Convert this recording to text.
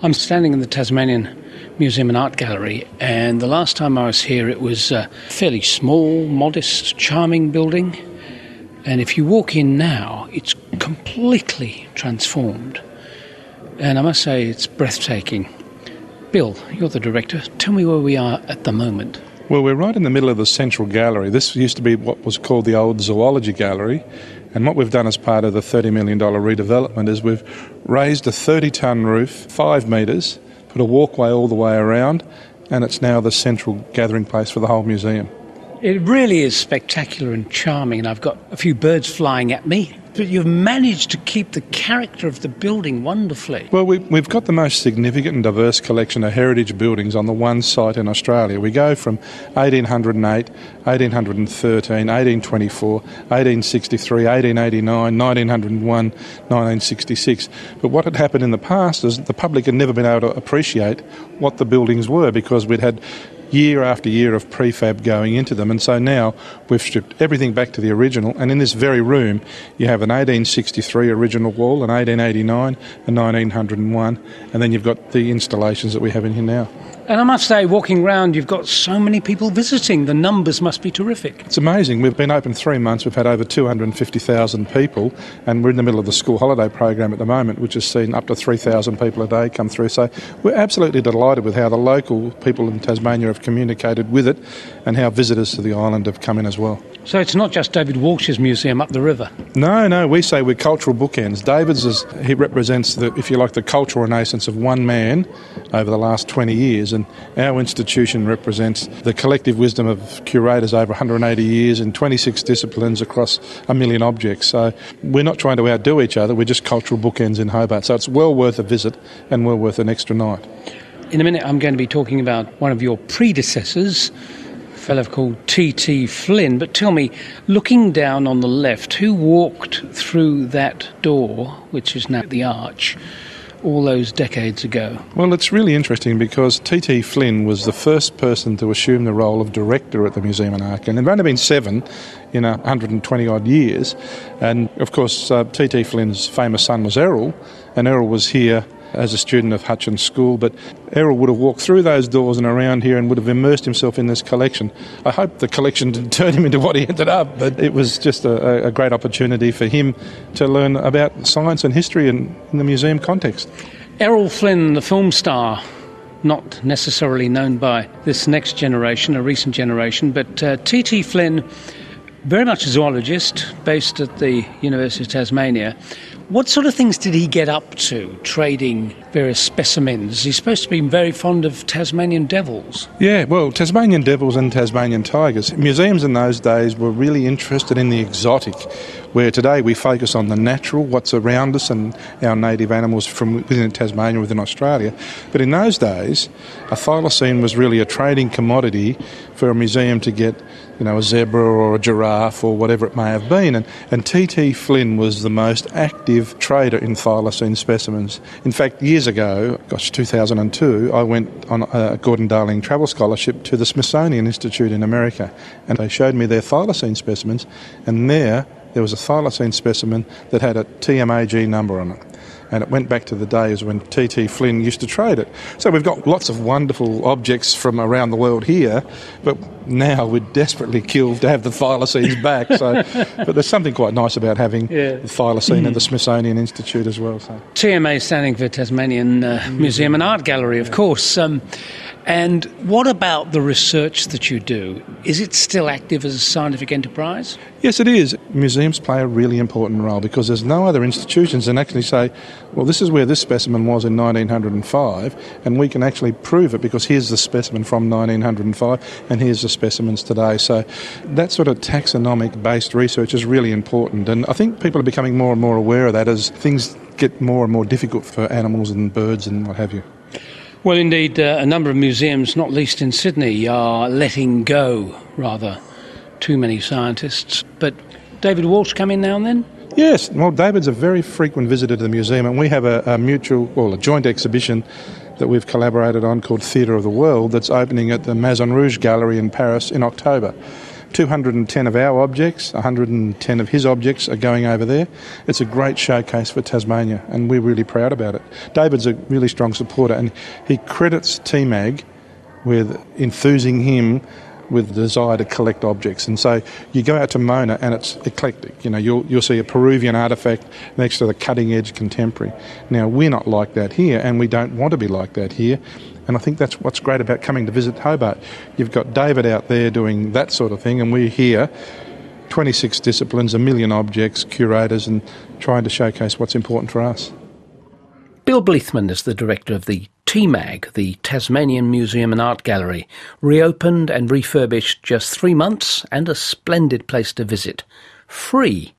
I'm standing in the Tasmanian Museum and Art Gallery, and the last time I was here it was a fairly small, modest, charming building. And if you walk in now, it's completely transformed. And I must say, it's breathtaking. Bill, you're the director. Tell me where we are at the moment. Well, we're right in the middle of the central gallery. This used to be what was called the old Zoology Gallery. And what we've done as part of the $30 million redevelopment is we've raised a 30-tonne roof, 5 metres, put a walkway all the way around, and it's now the central gathering place for the whole museum. It really is spectacular and charming, and I've got a few birds flying at me. But you've managed to keep the character of the building wonderfully. Well, we've got the most significant and diverse collection of heritage buildings on the one site in Australia. We go from 1808, 1813, 1824, 1863, 1889, 1901, 1966. But what had happened in the past is the public had never been able to appreciate what the buildings were because we'd had year after year of prefab going into them, and so now we've stripped everything back to the original, and in this very room you have an 1863 original wall, an 1889, a 1901, and then you've got the installations that we have in here now. And I must say, walking around, you've got so many people visiting. The numbers must be terrific. It's amazing. We've been open 3 months. We've had over 250,000 people, and we're in the middle of the school holiday program at the moment, which has seen up to 3,000 people a day come through. So we're absolutely delighted with how the local people in Tasmania have communicated with it and how visitors to the island have come in as well. So it's not just David Walsh's museum up the river? No, we say we're cultural bookends. David's, he represents, if you like, the cultural renaissance of one man over the last 20 years, and our institution represents the collective wisdom of curators over 180 years in 26 disciplines across 1 million objects. So we're not trying to outdo each other, we're just cultural bookends in Hobart. So it's well worth a visit and well worth an extra night. In a minute I'm going to be talking about one of your predecessors, a fellow called T.T. Flynn. But tell me, looking down on the left, who walked through that door, which is now the Arch, all those decades ago? Well, it's really interesting because T.T. Flynn was the first person to assume the role of director at the Museum and Art, and there have only been 7 in 120 odd years. And of course T.T. Flynn's famous son was Errol, and Errol was here as a student of Hutchins School, but Errol would have walked through those doors and around here and would have immersed himself in this collection. I hope the collection didn't turn him into what he ended up, but it was just a great opportunity for him to learn about science and history in the museum context. Errol Flynn, the film star, not necessarily known by this next generation, a recent generation, but T.T. Flynn, very much a zoologist, based at the University of Tasmania. What sort of things did he get up to, trading various specimens? He's supposed to be very fond of Tasmanian devils. Yeah, well, Tasmanian devils and Tasmanian tigers. Museums in those days were really interested in the exotic, where today we focus on the natural, what's around us and our native animals from within Tasmania, within Australia. But in those days, a thylacine was really a trading commodity for a museum to get, a zebra or a giraffe or whatever it may have been. And T.T. Flynn was the most active trader in thylacine specimens. In fact, years ago, 2002, I went on a Gordon Darling travel scholarship to the Smithsonian Institute in America, and they showed me their thylacine specimens, and there was a thylacine specimen that had a TMAG number on it. And it went back to the days when T.T. Flynn used to trade it. So we've got lots of wonderful objects from around the world here, but now we're desperately killed to have the thylacines back. But there's something quite nice about having the thylacine at the Smithsonian Institute as well. So. TMA standing for Tasmanian Museum and Art Gallery, of course. And what about the research that you do? Is it still active as a scientific enterprise? Yes, it is. Museums play a really important role because there's no other institutions that actually say, well, this is where this specimen was in 1905, and we can actually prove it because here's the specimen from 1905 and here's the specimens today. So that sort of taxonomic-based research is really important, and I think people are becoming more and more aware of that as things get more and more difficult for animals and birds and what have you. Well, indeed, a number of museums, not least in Sydney, are letting go, rather, too many scientists. But David Walsh come in now and then? Yes, well, David's a very frequent visitor to the museum, and we have a joint exhibition that we've collaborated on called Theatre of the World that's opening at the Maison Rouge Gallery in Paris in October. 210 of our objects, 110 of his objects are going over there. It's a great showcase for Tasmania, and we're really proud about it. David's a really strong supporter, and he credits TMAG with enthusing him with the desire to collect objects. And so you go out to Mona and it's eclectic. You'll see a Peruvian artefact next to the cutting-edge contemporary. Now, we're not like that here, and we don't want to be like that here. And I think that's what's great about coming to visit Hobart. You've got David out there doing that sort of thing, and we're here, 26 disciplines, 1 million objects, curators, and trying to showcase what's important for us. Bill Bleethman is the director of the TMAG, the Tasmanian Museum and Art Gallery, reopened and refurbished just 3 months, and a splendid place to visit. Free.